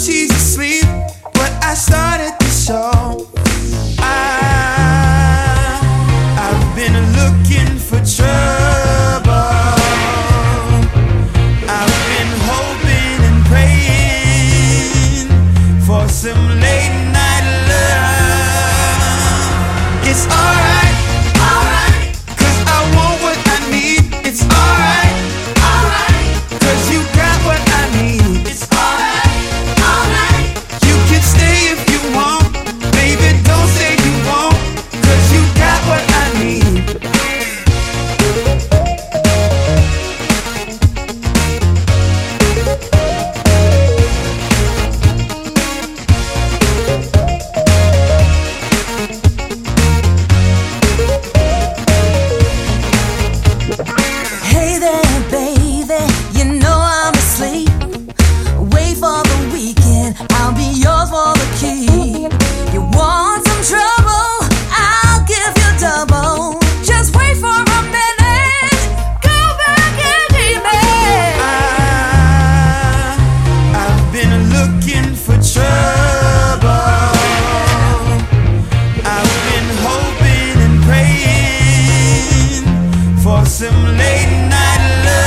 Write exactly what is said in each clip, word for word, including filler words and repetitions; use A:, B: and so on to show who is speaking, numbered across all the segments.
A: she's asleep, but I started the show. I, I've been looking for trouble. I've been hoping and praying for some late night love. It's alright, alright, cause I want what I need. It's alright, alright, cause you got what I need. It's alright, alright, you can stay if you want. Baby, don't say you won't, cause you got what I need.
B: Hey there, baby, you know I'm asleep. Wait for the weekend, I'll be yours for the key. You want some trouble, I'll give you double. Just wait for a minute, go back and leave me.
A: I, I've been looking for trouble. I've been hoping and praying for some late night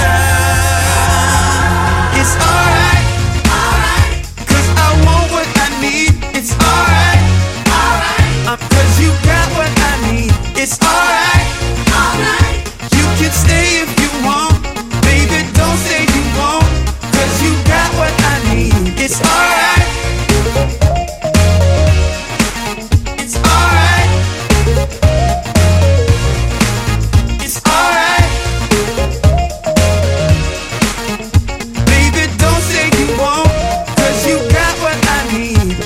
A: love. It's alright, alright, cause I want what I need. It's alright, alright, uh, cause you got what I need. It's alright, alright, you can stay if you want. Baby, don't say you won't, cause you got what I need. It's alright, it's alright, it's alright. Baby, don't say you won't, cause you got what I need.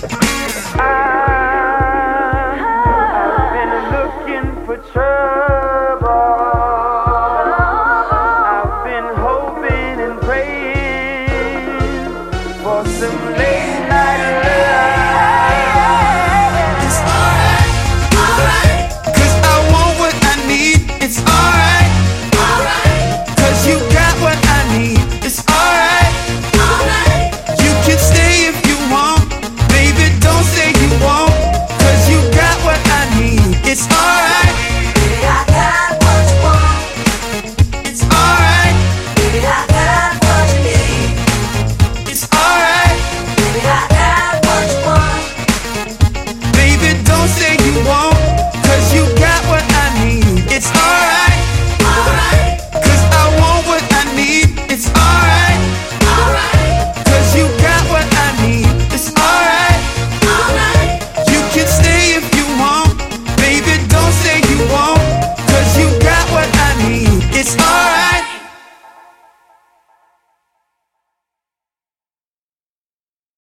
A: I've been looking for trouble. I've been hoping and praying for some late night love.